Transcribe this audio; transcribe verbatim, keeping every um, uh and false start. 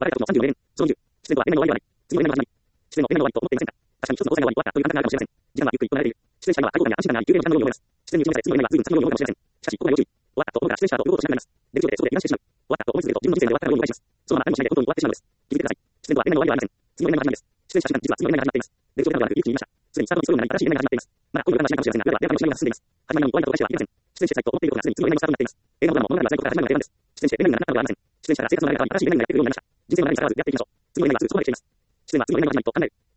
笑えた時のさんじゅうよねん、そのにじゅう、視点とは永遠の終わりではない。次の永遠の始まり。視点の永遠の終わりと思っていませんか。確かに一つの交差が終わり終わったという簡単なあるかもしれません。時間はゆっくりと流れている。視点者は開放感や安心感があり、休憩の時間のように思います。視点に打ち込まされ、次の永遠は随分先のように思うかもしれません。しかし、ここが要注意。終わったと思うから視点者だと動こうとしなくなります。出口でそこで油断してしまう。終わったと思い続けると自分の時点で終わったかのように理解します。そのまま何もしないで本当に終わってしまうのです。気づいてください。視点とは永遠の終わりではありません。次の永遠の始まりです。視点者は時間、実は次の永遠が始まっています。出口でなどはなく、一気に言いました。すでにスタートにそうなり、新しい永遠が始まっています。まだ今度が始まりかもしれませんが、夜は夜は楽しみが進んでいます。始まりの終わりと返しはありません。視点者したいと思っていることがすでに次の永遠のスタートになっています。映画もドラマも物語は最後から始まるのが定番です。視点者で永遠がなくなったのではありません。視点者が生活の流れが変わり、新しい永遠がやってくるようになりました。人生の流れに逆らわずやっていきましょう。次の永遠がすぐそこまで来ています。視点は次の永遠の始まりと考える。